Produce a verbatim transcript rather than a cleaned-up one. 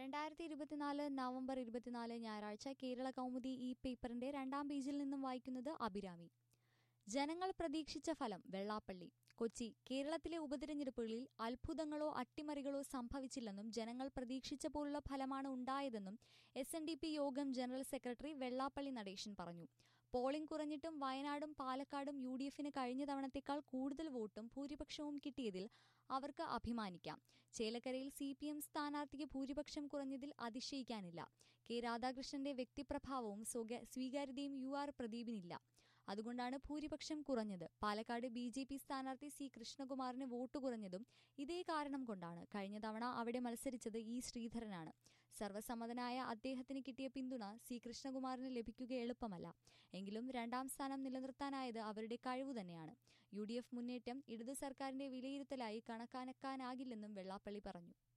രണ്ടായിരത്തി ഇരുപത്തിനാല് നവംബർ ഇരുപത്തിനാല് ഞായറാഴ്ച കേരള കൗമുദി ഈ പേപ്പറിന്റെ രണ്ടാം പേജിൽ നിന്നും വായിക്കുന്നത് അഭിരാമി. ജനങ്ങൾ പ്രതീക്ഷിച്ച ഫലം വെള്ളാപ്പള്ളി. കൊച്ചി. കേരളത്തിലെ ഉപതിരഞ്ഞെടുപ്പുകളിൽ അത്ഭുതങ്ങളോ അട്ടിമറികളോ സംഭവിച്ചില്ലെന്നും ജനങ്ങൾ പ്രതീക്ഷിച്ച പോലുള്ള ഫലമാണ് ഉണ്ടായതെന്നും S N D P Yogam general secretary Vellappally Natesan പറഞ്ഞു. പോളിംഗ് കുറഞ്ഞിട്ടും വയനാടും പാലക്കാടും യു ഡി എഫിന് കഴിഞ്ഞ തവണത്തേക്കാൾ കൂടുതൽ വോട്ടും ഭൂരിപക്ഷവും കിട്ടിയതിൽ അവർക്ക് അഭിമാനിക്കാം. ചേലക്കരയിൽ സി പി എം സ്ഥാനാർത്ഥിക്ക് ഭൂരിപക്ഷം കുറഞ്ഞതിൽ അതിശയിക്കാനില്ല. കെ രാധാകൃഷ്ണന്റെ വ്യക്തിപ്രഭാവവും സ്വീകാര്യതയും യു ആർ പ്രദീപിനില്ല. അതുകൊണ്ടാണ് ഭൂരിപക്ഷം കുറഞ്ഞത്. പാലക്കാട് ബി ജെ പി സ്ഥാനാർത്ഥി സി കൃഷ്ണകുമാറിന് വോട്ട് കുറഞ്ഞതും ഇതേ കാരണം കൊണ്ടാണ്. കഴിഞ്ഞ തവണ അവിടെ മത്സരിച്ചത് ഇ ശ്രീധരനാണ്. സർവ്വസമ്മതനായ അദ്ദേഹത്തിന് കിട്ടിയ പിന്തുണ സി കൃഷ്ണകുമാറിന് ലഭിക്കുക എളുപ്പമല്ല. എങ്കിലും രണ്ടാം സ്ഥാനം നിലനിർത്താനായത് അവരുടെ കഴിവു തന്നെയാണ്. യു ഡി എഫ് മുന്നേറ്റം ഇടതു സർക്കാരിന്റെ വിലയിരുത്തലായി കണക്കാക്കാനാകില്ലെന്നും വെള്ളാപ്പള്ളി പറഞ്ഞു.